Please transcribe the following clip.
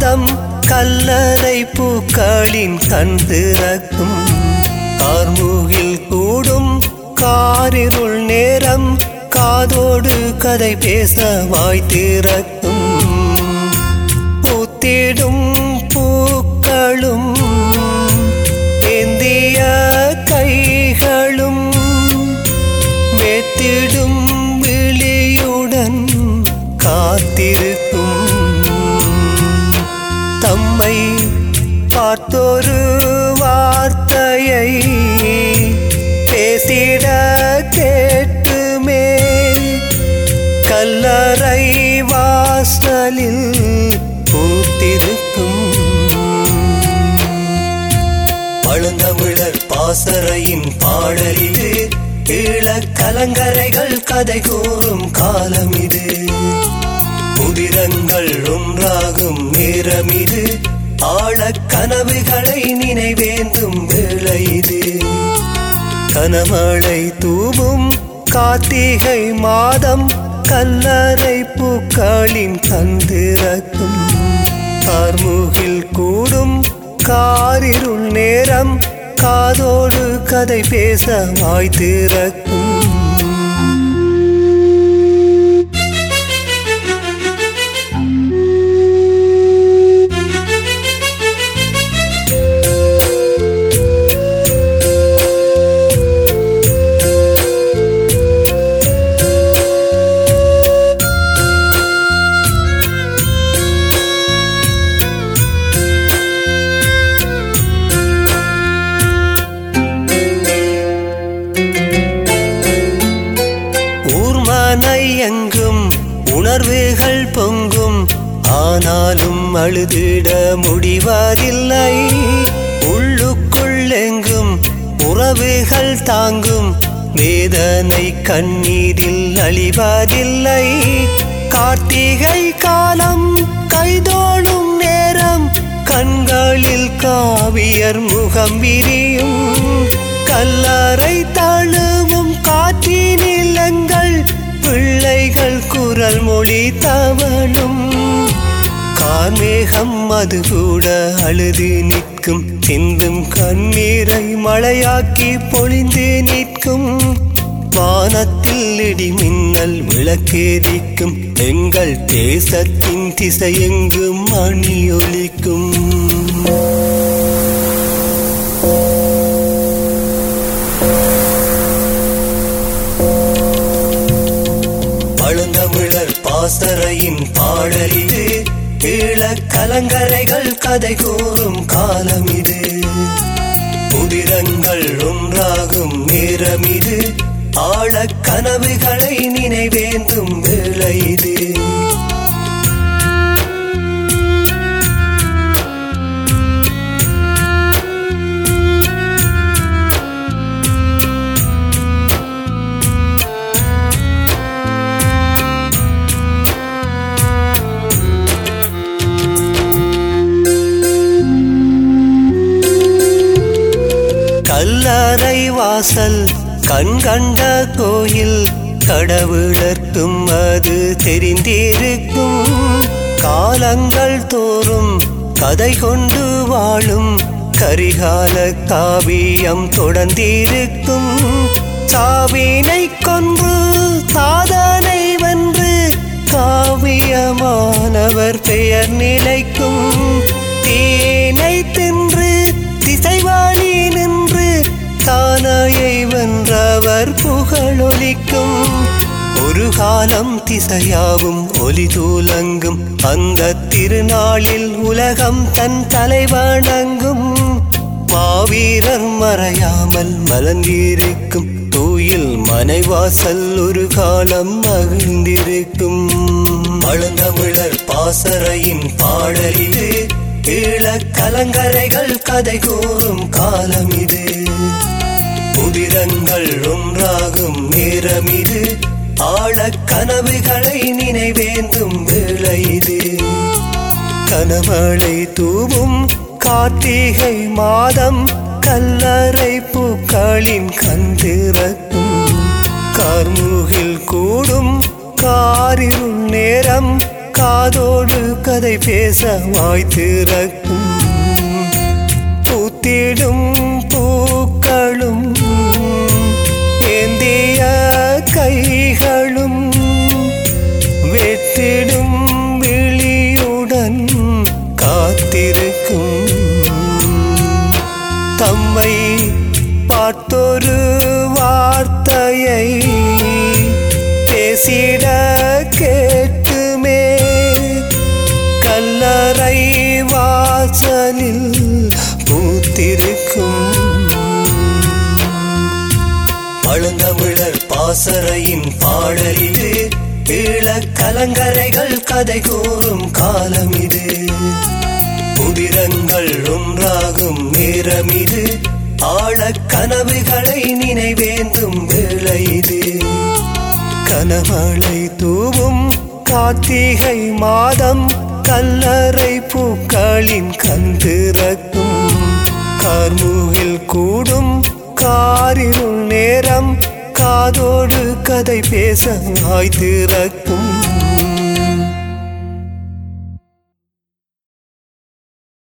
மாதம் கல்லறை பூக்களின் கண் திறக்கும். கார்முகில் கூடும் காரிருள் நேரம் காதோடு கதை பேச வாய் திறக்கும். பூத்திடும் பூக்களும் ஏந்திய கைகளும் மேத்திடும் விழியுடன் காத்திருக்கும். தம்மை பார்த்தொரு வார்த்தையை பேசிட கேட்டுமே கல்லறை வாசலில் பூத்திருக்கும். பழந்தமிழர் பாசறையின் பாடலிது, ஈழக் கலங்கரைகள் கதை கூறும் காலம் இது. புதிரங்கள் ஒன்றாகும் நேரம் இது, ஆழக் கனவுகளை நினைவேந்தும் வேளை இது. கனமழை தூவும் கார்த்திகை மாதம் கல்லறை பூக்களின் கண் திறக்கும். கார்முகில் கூடும் காரிருள் நேரம் காதோடு கதை பேச வாய் திறக்கும். எங்கும் உணர்வுகள் பொங்கும், ஆனாலும் அழுதிட முடிவதில்லை. உள்ளுக்குள் எங்கும் உறவுகள் தாங்கும், வேதனை கண்ணீரில் அழிவதில்லை. கார்த்திகை காலம் கைதோளும் நேரம் கண்களில் காவியர் முகம் விரியும். கல்லறை தழுவும் காற்றினில் எங்கள் பிள்ளைகள் குரல் மொழி தவழும். கார்மேகம் அது கூட அழுது நிற்கும், சிந்தும் கண்ணீரை மழையாக்கி பொழிந்து நிற்கும். வானத்தில் இடி மின்னல் விளக்கேறிக்கும், எங்கள் தேசத்தின் திசையெங்கும் மணி ஒலிக்கும். பழந்தமிழர் பாசறையின் பாடலிது, ஈழக் கலங்கரைகள் கதை கூறும் காலம் இது. புதிரங்கள் ஒன்றாகும் நேரம் இது, ஆழக் கனவுகளை நினைவேந்தும் வேளை இது. கல்லறை வாசல் கண் கண்ட கோயில், கடவுளர்க்கும் அது தெரிந்திருக்கும். காலங்கள் தோறும் கதை கொண்டு வாழும் கரிகால காவியம் தொடர்ந்திருக்கும். சாவினை கொன்று சாதனை வென்று காவியமானவர் பெயர் நிலைக்கும். தேனை தின்று திசைவாணி நின்று தானாயை வென்றவர் புகழொலிக்கும். ஒரு காலம் திசையாவும் ஒலி தூலங்கும், அந்த திருநாளில் உலகம் தன் தலை வணங்கும். மாவீரர் மறையாமல் மலர்ந்திருக்கும், தூயில் மனைவாசல் ஒரு காலம் மகிழ்ந்திருக்கும். பழந்தமிழர் பாசறையின் பாடலிது, ஈழக் கலங்கரைகள் கதை கூறும் காலம் இது. புதிரங்கள் ஒன்றாகும் நேரம் இது, ஆழக் கனவுகளை நினைவேந்தும் வேளை இது. கனமழை தூவும் கார்த்திகை மாதம் கல்லறை பூக்களின் கண் திறக்கும். கார்முகில் கூடும் காரிருள் நேரம் காதோடு கதை பேச வாய் திறக்கும். பூத்திடும் பூக்களும் ஏந்திய கைகளும் வெற்றிடும் விழியுடன் காத்திருக்கும். தம்மை பார்த்தொரு வார்த்தையை பேசிட கேட்டுமே கல்லறை வாசலில் பூத்திருக்கும். பழந்தமிழர் பாசறையின் பாடலிது, ஈழக் கலங்கரைகள் கதை கூறும் காலம் இது. புதிரங்கள் ஒன்றாகும் நேரம் இது, ஆழக் கனவுகளை நினைவேந்தும் வேளை இது. கனமழை தூவும் கார்த்திகை மாதம், கல்லறை பூக்களின் கண் திறக்கும். கார்முகில் கூடும் காரிருள் நேரம், காதோடு கதை பேச வாய் திறக்கும்.